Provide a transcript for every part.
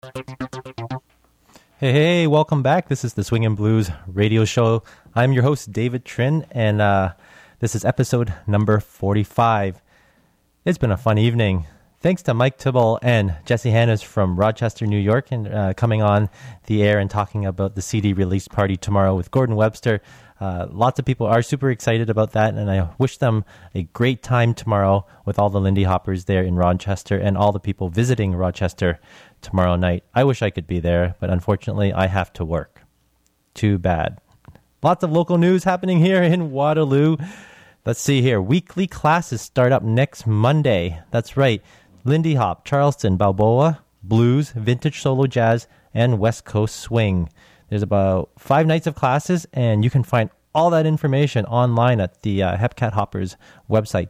Hey, welcome back. This is the Swing and Blues radio show. I'm your host, David Trin, and this is episode number 45. It's been a fun evening. Thanks to Mike Tibble and Jesse Hannes from Rochester, New York, and coming on the air and talking about the CD release party tomorrow with Gordon Webster. Lots of people are super excited about that, and I wish them a great time tomorrow with all the Lindy Hoppers there in Rochester and all the people visiting Rochester tomorrow night. I wish I could be there, but unfortunately I have to work. Too bad. Lots of local news happening here in Waterloo. Let's see here. Weekly classes start up next Monday. That's right. Lindy Hop, Charleston, Balboa, Blues, Vintage Solo Jazz, and West Coast Swing. There's about 5 nights of classes, and you can find all that information online at the Hepcat Hoppers website,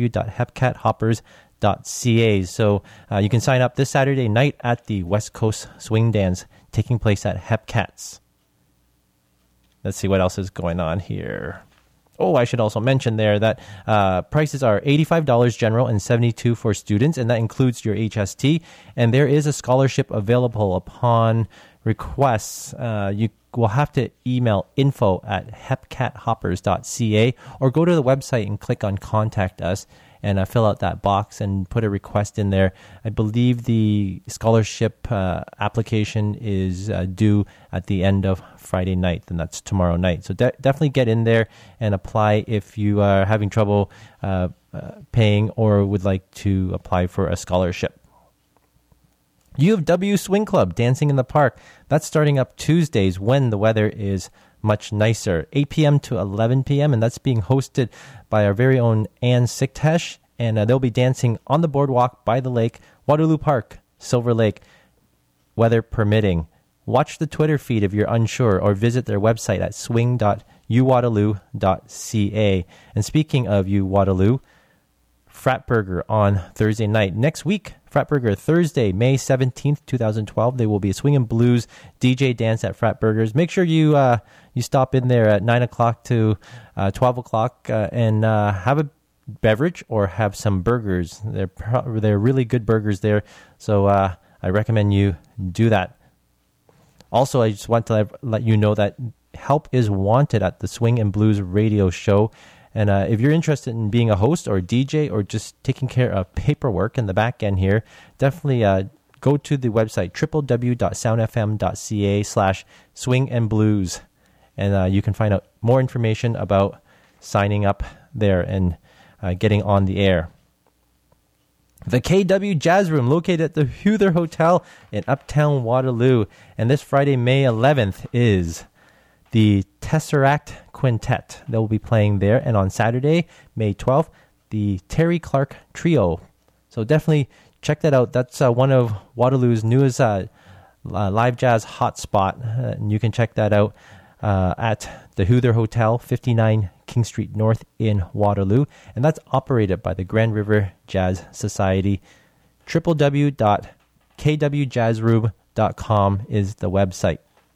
www.hepcathoppers.ca. So you can sign up this Saturday night at the West Coast Swing Dance taking place at Hepcats. Let's see what else is going on here. Oh, I should also mention there that prices are $85 general and $72 for students, and that includes your HST. And there is a scholarship available upon requests. You will have to email info@hepcathoppers.ca or go to the website and click on Contact Us and fill out that box and put a request in there. I believe the scholarship application is due at the end of Friday night, and that's tomorrow night. So definitely get in there and apply if you are having trouble paying or would like to apply for a scholarship. U of W Swing Club, Dancing in the Park. That's starting up Tuesdays when the weather is much nicer, 8 p.m. to 11 p.m., and that's being hosted by our very own Ann Siktesh, and they'll be dancing on the boardwalk by the lake, Waterloo Park, Silver Lake, weather permitting. Watch the Twitter feed if you're unsure, or visit their website at swing.uwaterloo.ca. And speaking of UWaterloo, Fratburger on Thursday night. Next week, Fratburger, Thursday, May 17th, 2012. There will be a Swing and Blues DJ dance at Fratburgers. Make sure you stop in there at 9 o'clock to 12 o'clock and have a beverage or have some burgers. They're really good burgers there, so I recommend you do that. Also, I just want to let you know that help is wanted at the Swing and Blues radio show. And if you're interested in being a host or a DJ or just taking care of paperwork in the back end here, definitely go to the website, www.soundfm.ca/swingandblues. And you can find out more information about signing up there and getting on the air. The KW Jazz Room, located at the Huther Hotel in Uptown Waterloo. And this Friday, May 11th, is the Tesseract Quintet. They'll be playing there. And on Saturday, May 12th, the Terry Clark Trio. So definitely check that out. That's one of Waterloo's newest live jazz hotspot. And you can check that out at the Huther Hotel, 59 King Street North in Waterloo. And that's operated by the Grand River Jazz Society. www.kwjazzroom.com is the website.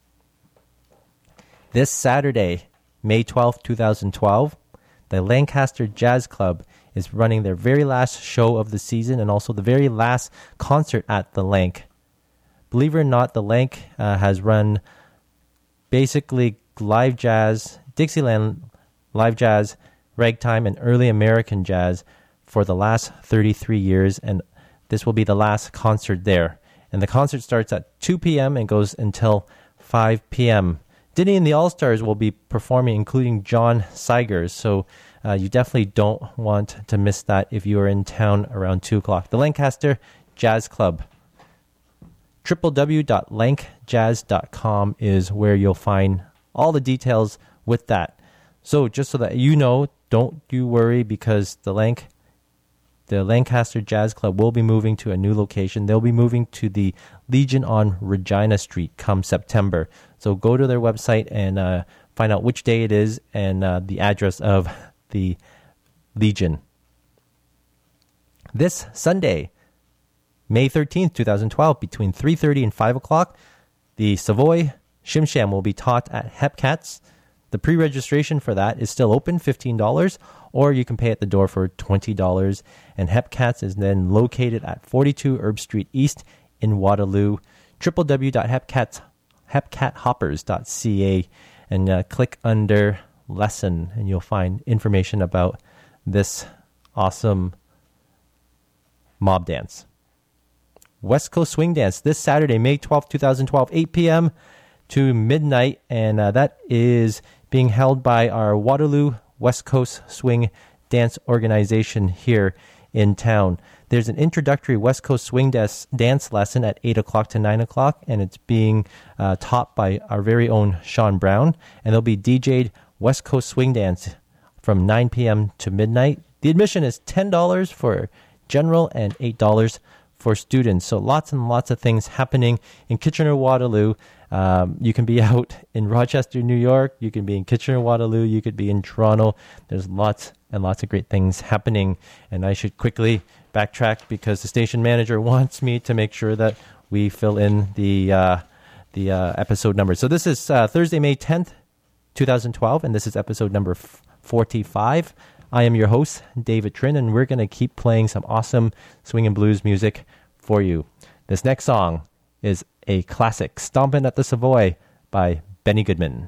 This Saturday, May 12th, 2012, the Lancaster Jazz Club is running their very last show of the season and also the very last concert at the Lanc. Believe it or not, the Lanc has run basically live jazz, Dixieland live jazz, ragtime, and early American jazz for the last 33 years, and this will be the last concert there. And the concert starts at 2 p.m. and goes until 5 p.m., Denny and the All-Stars will be performing, including John Seigers, so you definitely don't want to miss that if you are in town around 2 o'clock. The Lancaster Jazz Club. www.lankjazz.com is where you'll find all the details with that. So just so that you know, don't you worry, because the Lancaster Jazz Club will be moving to a new location. They'll be moving to the Legion on Regina Street come September. So go to their website and find out which day it is and the address of the Legion. This Sunday, May 13th, 2012, between 3:30 and 5 o'clock, the Savoy Shim Sham will be taught at Hepcats. The pre-registration for that is still open, $15, or you can pay at the door for $20. And Hepcats is then located at 42 Herb Street East in Waterloo. www.hepcathoppers.ca and click under lesson, and you'll find information about this awesome mob dance. West Coast Swing Dance this Saturday, May 12th, 2012, 8 p.m. to midnight, and that is being held by our Waterloo West Coast Swing Dance organization here in town. There's an introductory West Coast Swing dance lesson at 8 o'clock to 9 o'clock, and it's being taught by our very own Sean Brown, and there'll be DJ'd West Coast Swing Dance from 9 p.m. to midnight. The admission is $10 for general and $8 for students. So lots and lots of things happening in Kitchener-Waterloo. You can be out in Rochester, New York. You can be in Kitchener-Waterloo. You could be in Toronto. There's lots and lots of great things happening. And I should quickly backtrack because the station manager wants me to make sure that we fill in the episode number. So this is Thursday, May 10th, 2012, and this is episode number 45. I am your host, David Trin, and we're going to keep playing some awesome swing and blues music for you. This next song is a classic, Stompin' at the Savoy by Benny Goodman.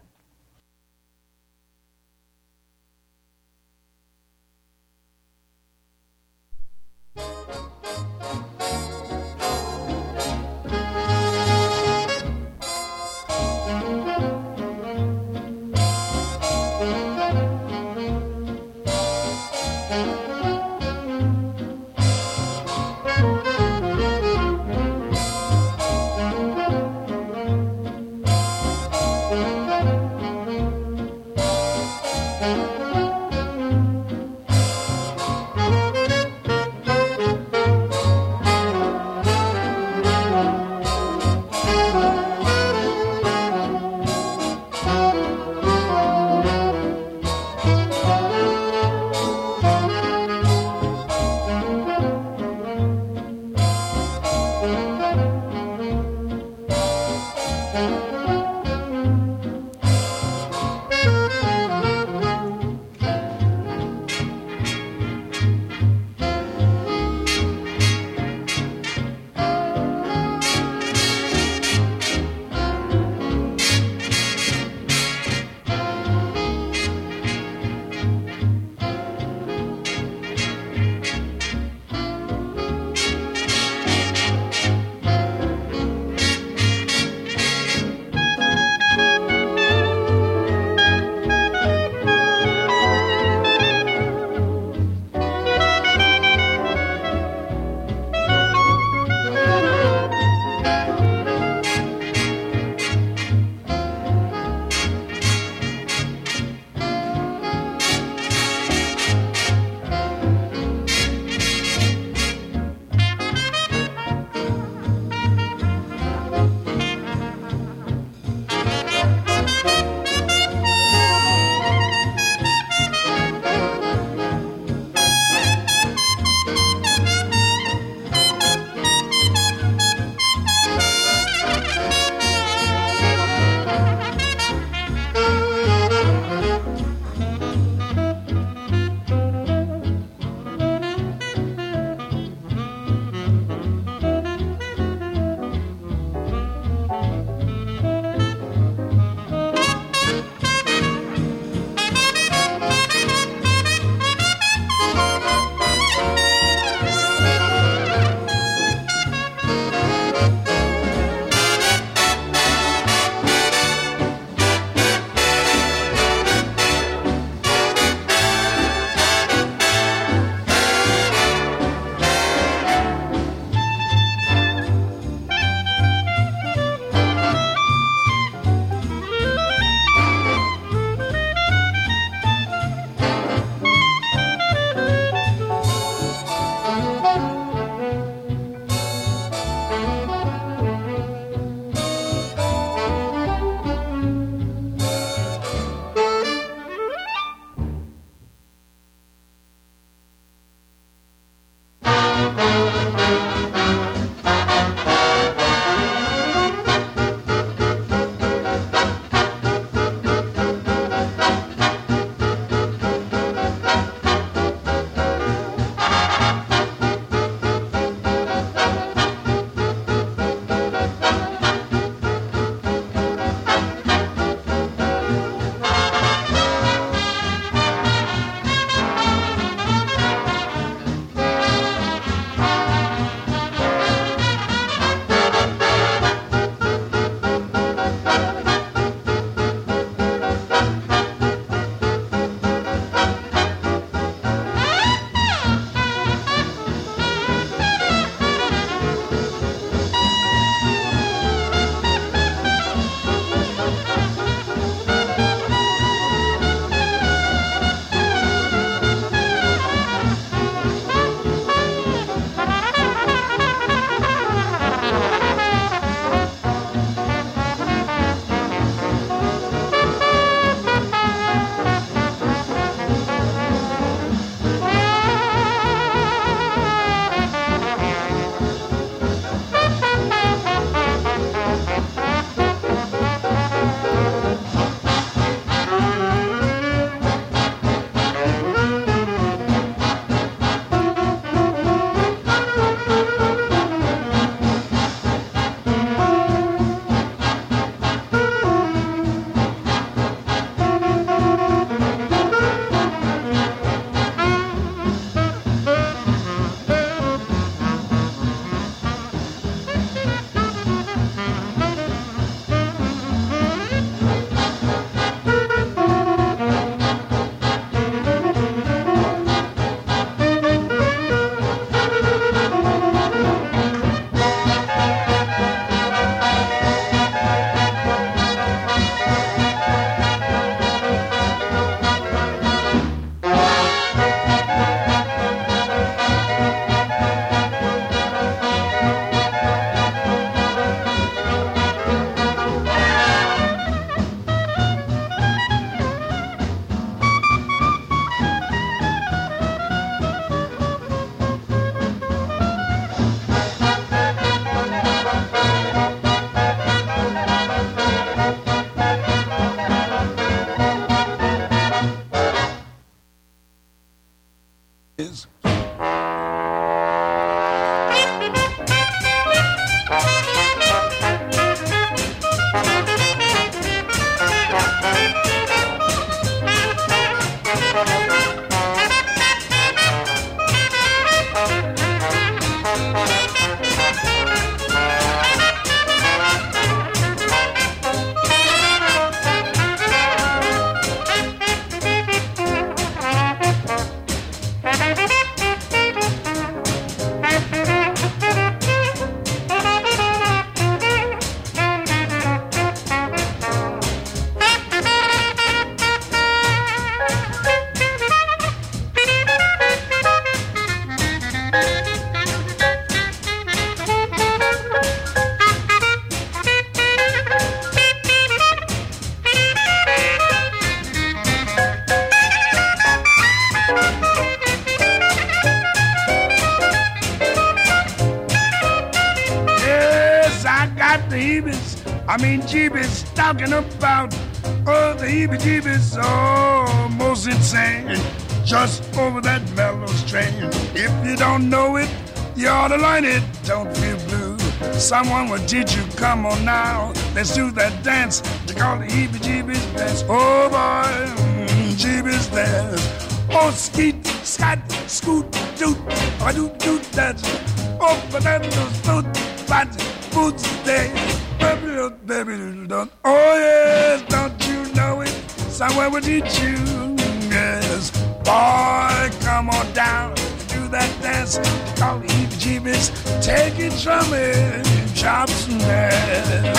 got the heebies, I mean jeebies, talking about, oh, the heebie-jeebies, oh, most insane, just over that mellow strain. If you don't know it, you ought to learn it, don't feel blue. Someone will teach you, come on now, let's do that dance, they call the heebie-jeebies dance. Oh boy, jeebies dance. Oh, skeet, scat, scoot, doot, I doot, doot, that's, oh, but that those doot, but boots day, baby, don't, oh yes, don't you know it, someone will teach you, yes, boy, come on down, do that dance, call the heebie-jeebies, take it from me, chops and ass.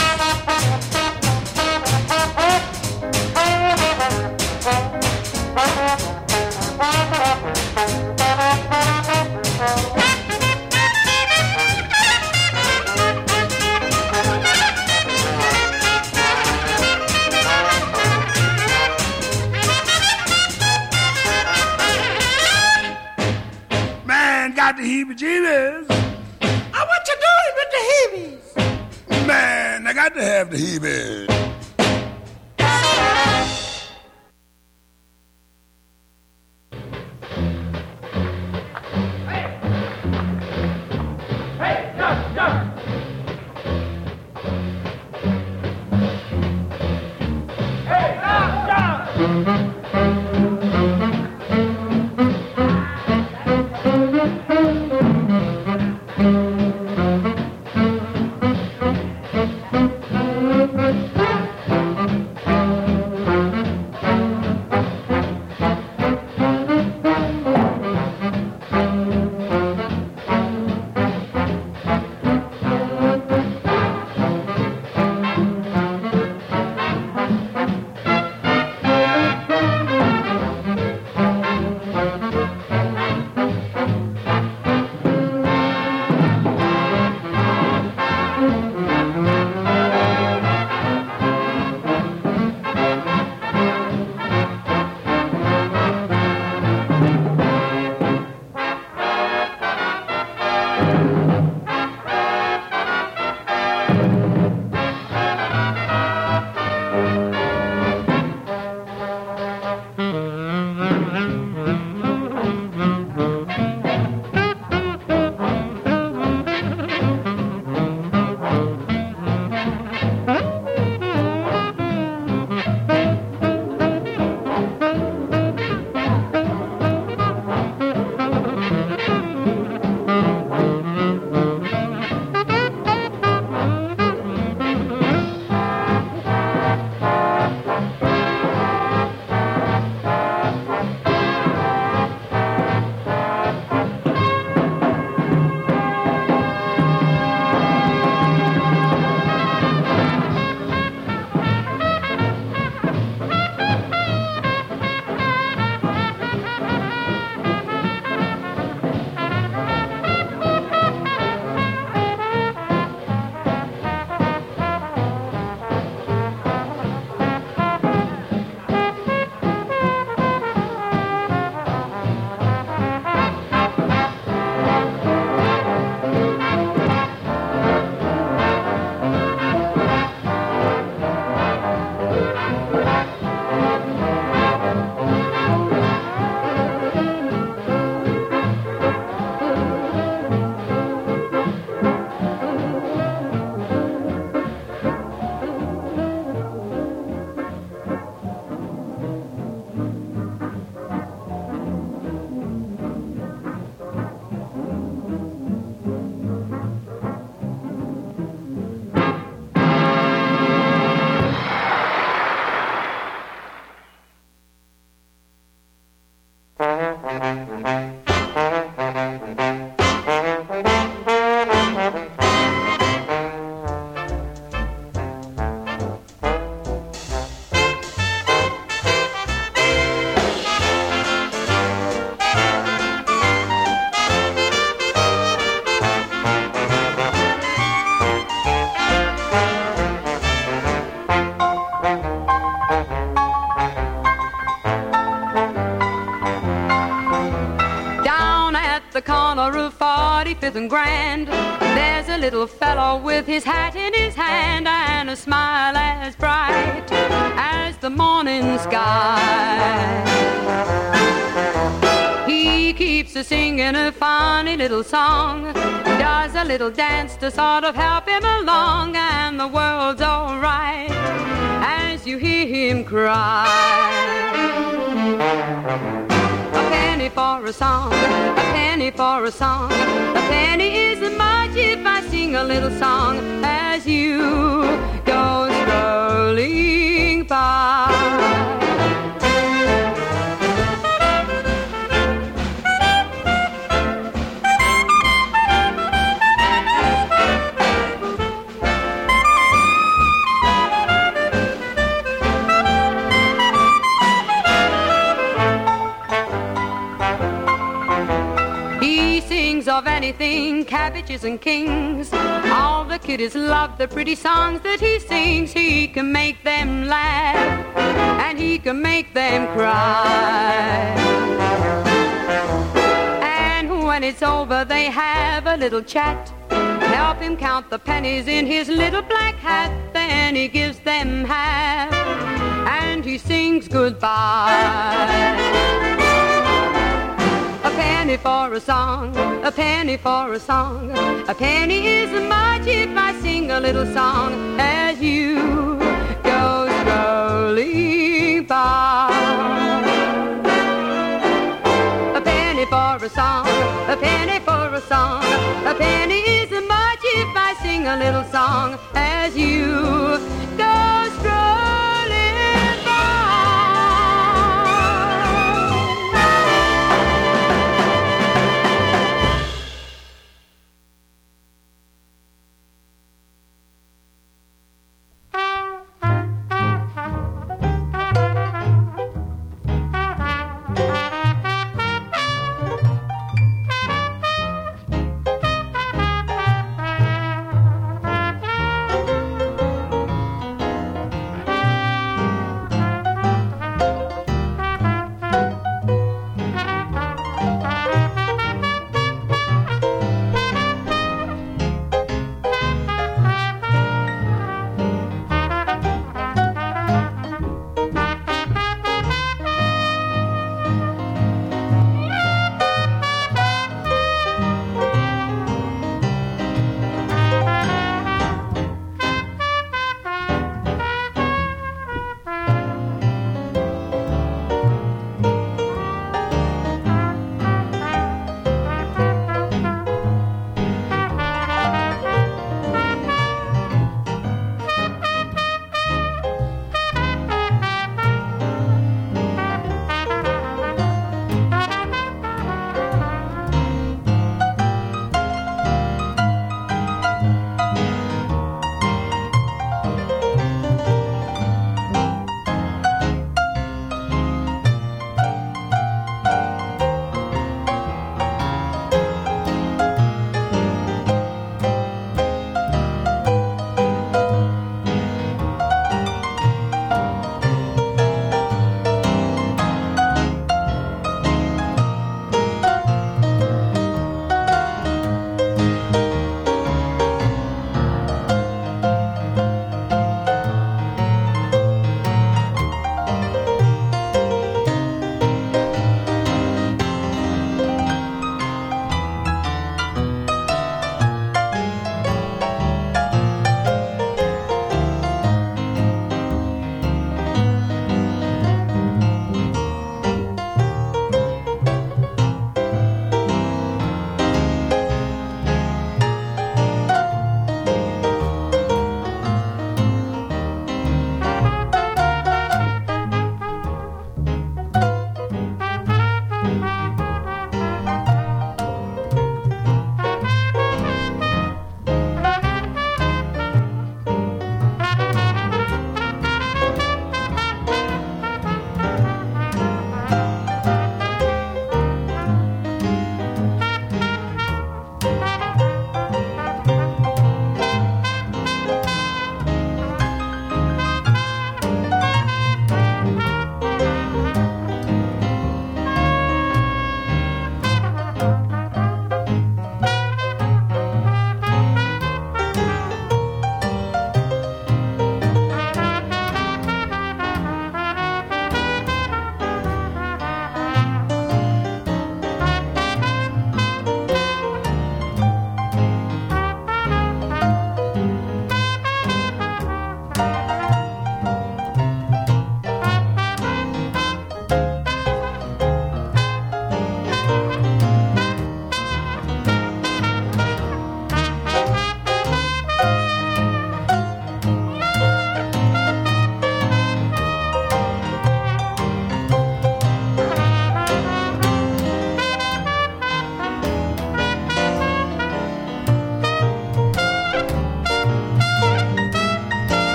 Man, got the heebie-jeebies. What you doing with the heebies? Man, I got to have the heebies. fifth and grand. There's a little fellow with his hat in his hand and a smile as bright as the morning sky. He keeps singing a funny little song, does a little dance to sort of help him along, and the world's all right as you hear him cry. A penny for a song, a penny for a song, a penny isn't much if I sing a little song as you go strolling by. Of anything, cabbages and kings. All the kiddies love the pretty songs that he sings. He can make them laugh and he can make them cry. And when it's over they have a little chat, help him count the pennies in his little black hat. Then he gives them half and he sings goodbye. A penny for a song, a penny for a song, a penny isn't much if I sing a little song as you go strolling by. A penny for a song, a penny for a song, a penny isn't much if I sing a little song as you go strolling by.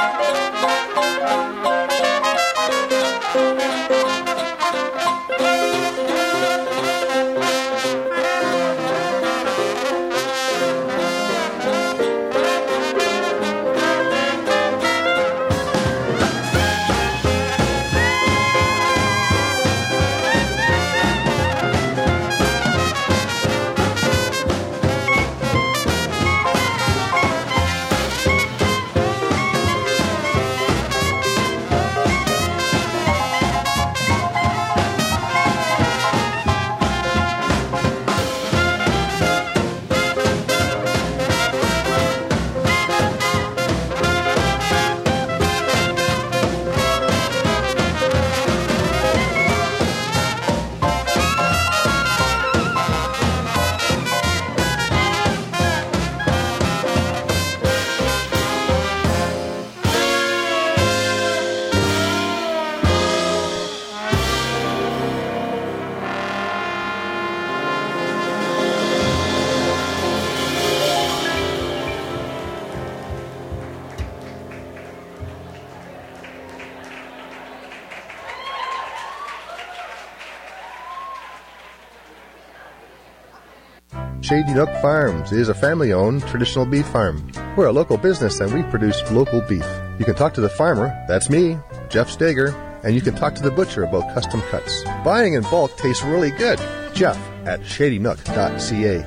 Shady Nook Farms is a family-owned traditional beef farm. We're a local business and we produce local beef. You can talk to the farmer, that's me, Jeff Steger, and you can talk to the butcher about custom cuts. Buying in bulk tastes really good. Jeff at shadynook.ca.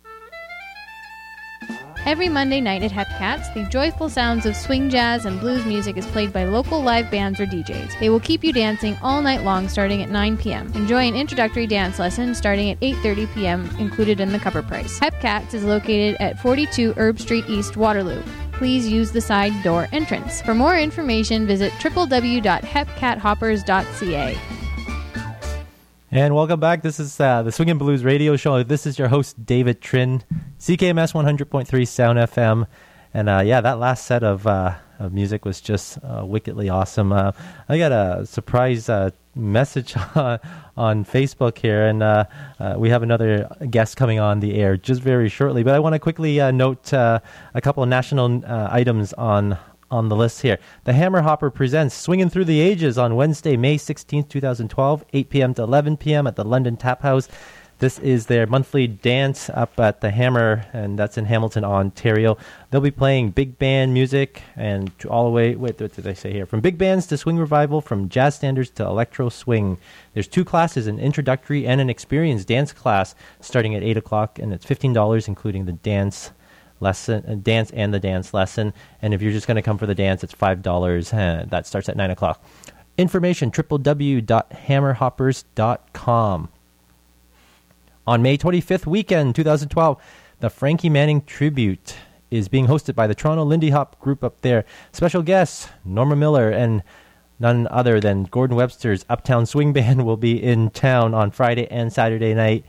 Every Monday night at Hepcats, the joyful sounds of swing jazz and blues music is played by local live bands or DJs. They will keep you dancing all night long starting at 9 p.m. Enjoy an introductory dance lesson starting at 8:30 p.m. included in the cover price. Hepcats is located at 42 Herb Street East, Waterloo. Please use the side door entrance. For more information, visit www.hepcathoppers.ca. And welcome back. This is the Swingin' Blues radio show. This is your host, David Trin, CKMS 100.3 Sound FM. And that last set of music was just wickedly awesome. I got a surprise message on Facebook here, and we have another guest coming on the air just very shortly. But I want to quickly note a couple of national items on the list here. The Hammer Hopper presents Swinging Through the Ages on Wednesday, May 16th, 2012, 8 p.m. to 11 p.m. at the London Tap House. This is their monthly dance up at the Hammer, and that's in Hamilton, Ontario. They'll be playing big band music and all the way, what did I say here? From big bands to swing revival, from jazz standards to electro swing. There's 2 classes, an introductory and an experienced dance class starting at 8 o'clock, and it's $15, including the dance lesson, dance and the dance lesson. And if you're just going to come for the dance, it's $5. That starts at 9 o'clock. Information, www.hammerhoppers.com. On May 25th weekend, 2012, the Frankie Manning Tribute is being hosted by the Toronto Lindy Hop group up there. Special guests, Norma Miller and none other than Gordon Webster's Uptown Swing Band will be in town on Friday and Saturday night.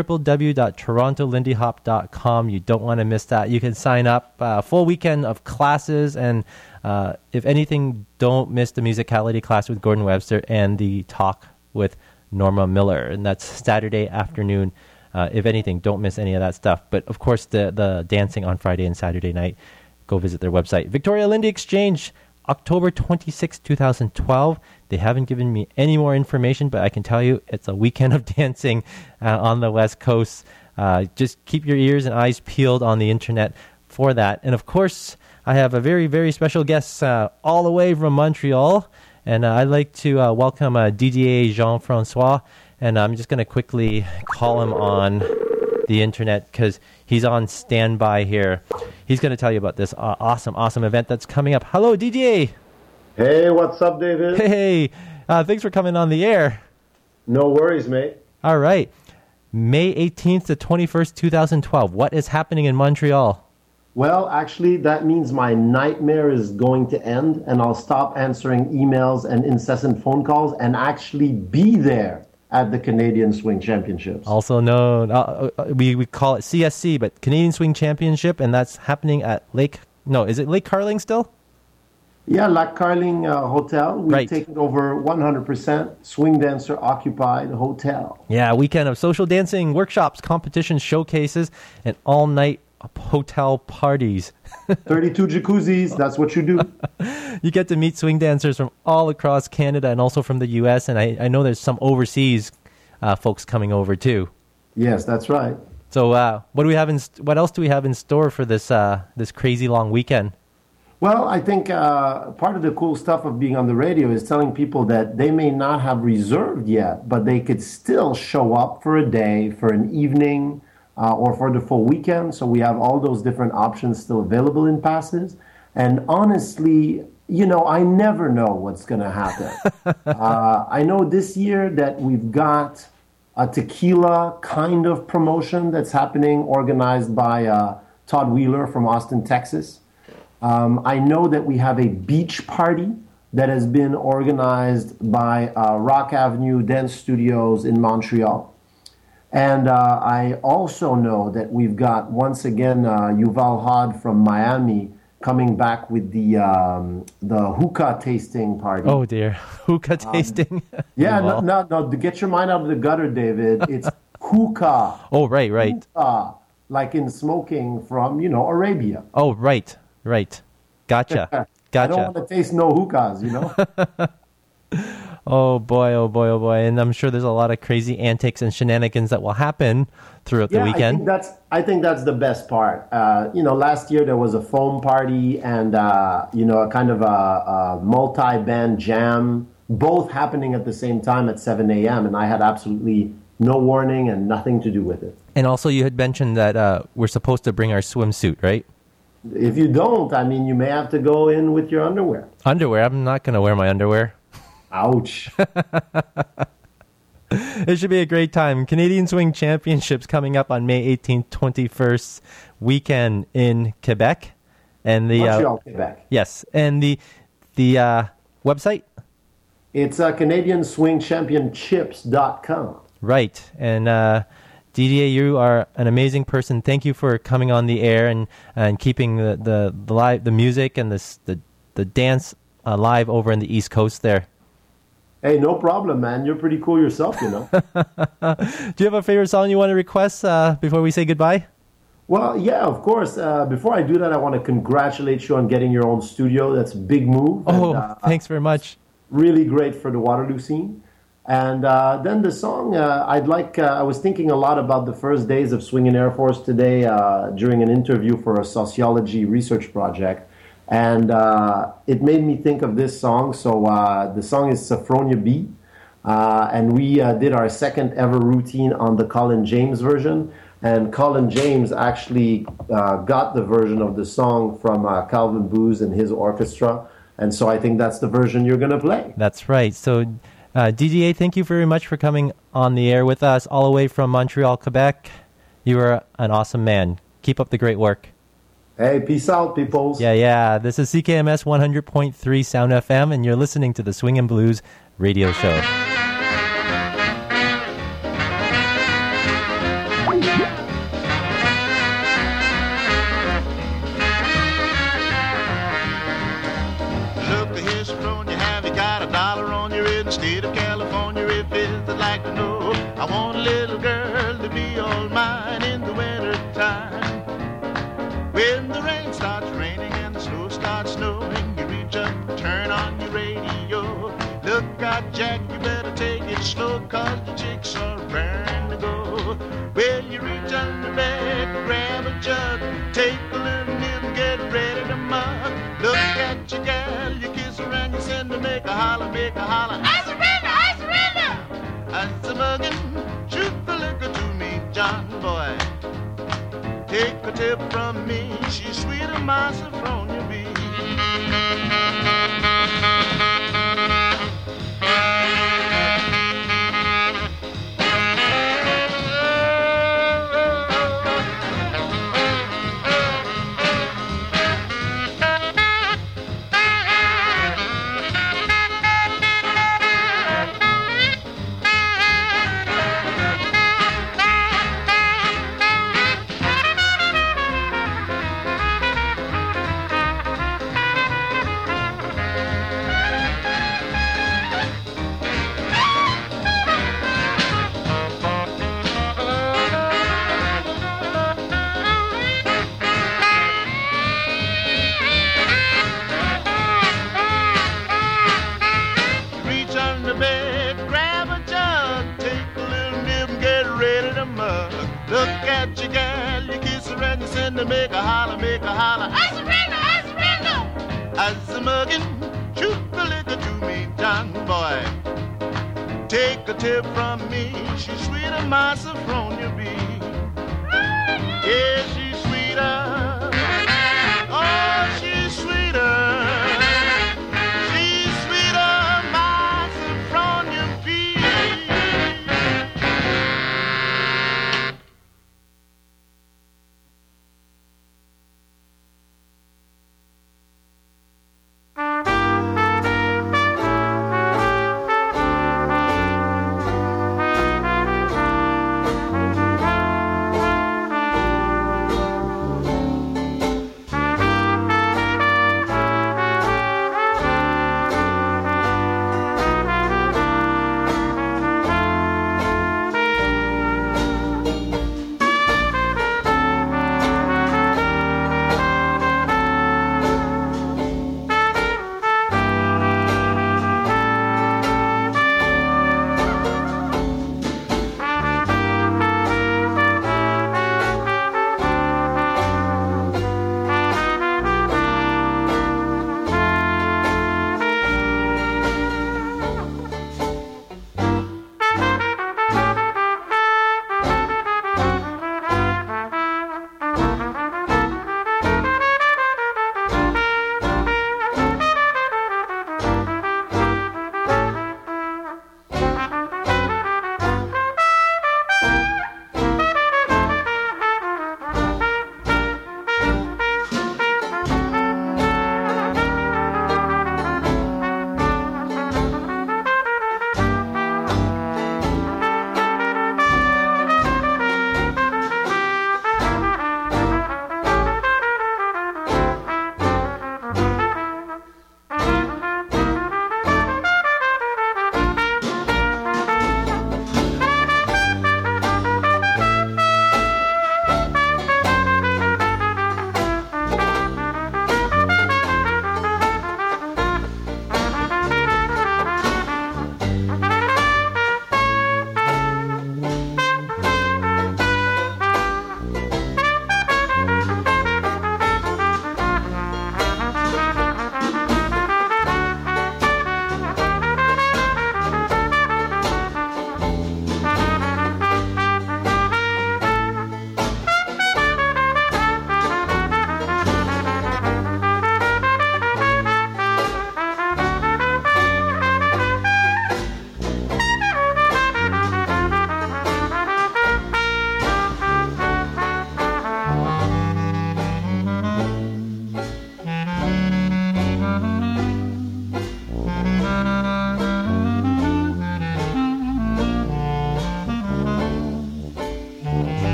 www.torontolindyhop.com. You don't want to miss that. You can sign up. Full weekend of classes, and if anything, don't miss the musicality class with Gordon Webster and the talk with Norma Miller, and that's Saturday afternoon. If anything, don't miss any of that stuff. But of course, the dancing on Friday and Saturday night, go visit their website. Victoria Lindy Exchange, October 26, 2012. They haven't given me any more information, but I can tell you it's a weekend of dancing on the West Coast. Just keep your ears and eyes peeled on the internet for that. And of course, I have a very, very special guest all the way from Montreal. And I'd like to welcome Didier Jean-Francois. And I'm just going to quickly call him on the internet because he's on standby here. He's going to tell you about this awesome event that's coming up. Hello, Didier. Hey, what's up, David? Hey, thanks for coming on the air. No worries, mate. All right. May 18th to 21st, 2012. What is happening in Montreal? Well, actually, that means my nightmare is going to end, and I'll stop answering emails and incessant phone calls and actually be there at the Canadian Swing Championships. Also known, we call it CSC, but Canadian Swing Championship, and that's happening at is it Lake Carling still? Yeah, Lac Carling Hotel. We've Right. taken over 100% swing dancer occupied hotel. Yeah, weekend of social dancing, workshops, competitions, showcases, and all-night hotel parties. 32 jacuzzis, that's what you do. you get to meet swing dancers from all across Canada and also from the U.S. And I know there's some overseas folks coming over too. Yes, that's right. So what do we have? What else do we have in store for this this crazy long weekend? Well, I think part of the cool stuff of being on the radio is telling people that they may not have reserved yet, but they could still show up for a day, for an evening, or for the full weekend. So we have all those different options still available in passes. And honestly, I never know what's going to happen. I know this year that we've got a tequila kind of promotion that's happening, organized by Todd Wheeler from Austin, Texas. I know that we have a beach party that has been organized by Rock Avenue Dance Studios in Montreal. And I also know that we've got, once again, Yuval Hod from Miami coming back with the hookah tasting party. Oh, dear. Hookah tasting? Yeah, no, get your mind out of the gutter, David. It's hookah. Oh, right. Hookah, like in smoking from, Arabia. Oh, right. Gotcha. I don't want to taste no hookahs, Oh boy. And I'm sure there's a lot of crazy antics and shenanigans that will happen throughout the weekend. I think that's the best part. Last year there was a foam party and, a kind of a multi-band jam, both happening at the same time at 7 a.m. And I had absolutely no warning and nothing to do with it. And also you had mentioned that we're supposed to bring our swimsuit, right? If you don't, you may have to go in with your underwear. Underwear? I'm not going to wear my underwear. Ouch. It should be a great time. Canadian Swing Championships coming up on May 18th, 21st weekend in Quebec. And the Montreal, Quebec. Yes. And the website? It's CanadianSwingChampionships.com. Right. And Didier, you are an amazing person. Thank you for coming on the air and keeping the live, the music and the dance live over in the East Coast there. Hey, no problem, man. You're pretty cool yourself, Do you have a favorite song you want to request before we say goodbye? Well, yeah, of course. Before I do that, I want to congratulate you on getting your own studio. That's a big move. Oh, and, thanks very much. Really great for the Waterloo scene. And then the song, I was thinking a lot about the first days of Swingin' Air Force today during an interview for a sociology research project. And it made me think of this song. So the song is Sophronia B. And we did our second ever routine on the Colin James version. And Colin James actually got the version of the song from Calvin Booz and his orchestra. And so I think that's the version you're going to play. That's right. So DDA, thank you very much for coming on the air with us all the way from Montreal, Quebec. You are an awesome man. Keep up the great work. Hey, peace out, peoples. Yeah. This is CKMS 100.3 Sound FM, and you're listening to the Swing and Blues radio show. Jack, you better take it slow, cause the chicks are raring to go. Well, you reach under bed, grab a jug, take a little nip, get ready to mug. Look at your gal, you kiss her and you send her, make a holler, make a holler. I surrender, I surrender! As a muggin', shoot the liquor to me, John boy. Take a tip from me, she's sweeter, my Sophronia B. as a muggin'. Shoot the liquor to me, John boy. Take a tip from me, she's sweeter, my Sophronia B. Yeah, she's sweeter. Oh, she's sweeter. She's sweeter, my Sophronia B.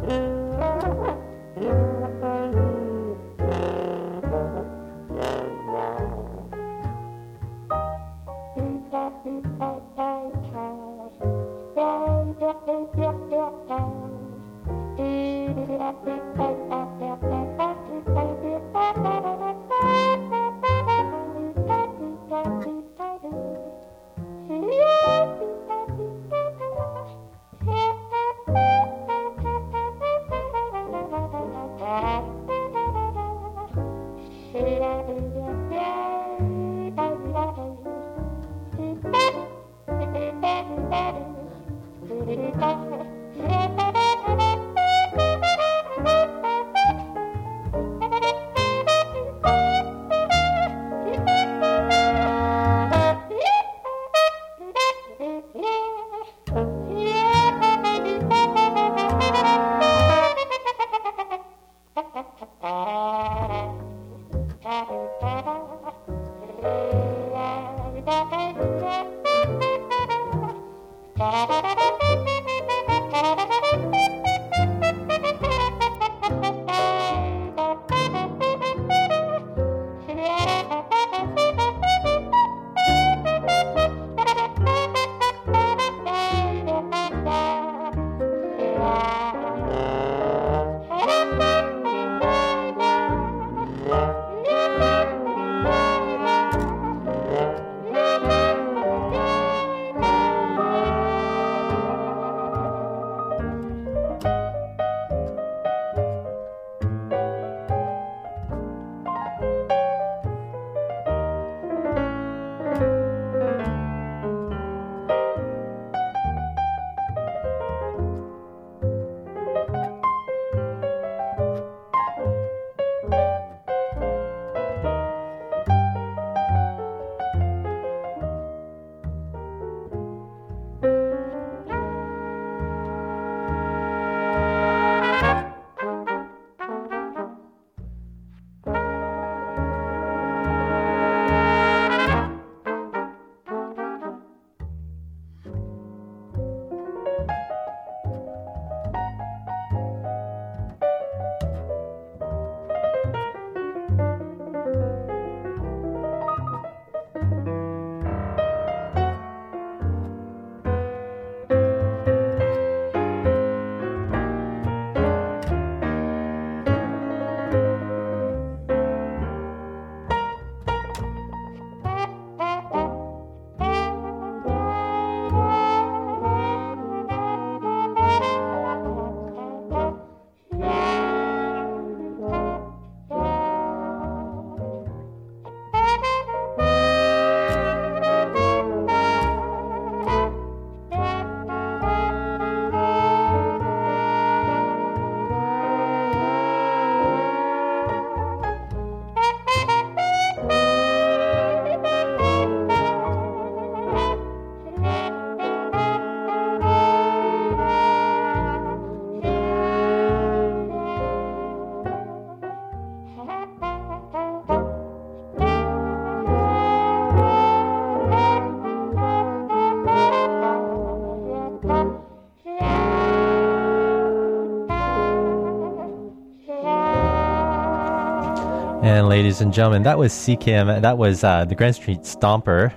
And ladies and gentlemen, that was CKM. That was the Grand Street Stomper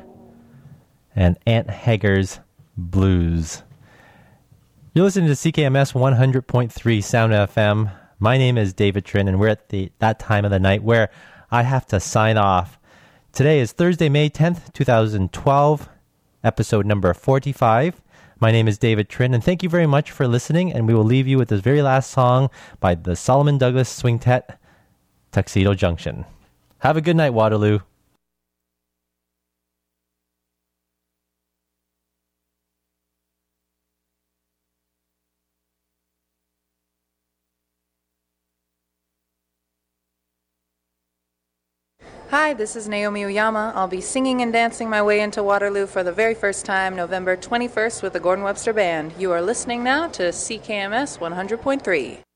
and Aunt Hager's Blues. You're listening to CKMS 100.3 Sound FM. My name is David Trin, and we're at that time of the night where I have to sign off. Today is Thursday, May 10th, 2012, episode number 45. My name is David Trin, and thank you very much for listening, and we will leave you with this very last song by the Solomon Douglas Swingtet, Tuxedo Junction. Have a good night, Waterloo. Hi, this is Naomi Uyama. I'll be singing and dancing my way into Waterloo for the very first time, November 21st with the Gordon Webster Band. You are listening now to CKMS 100.3.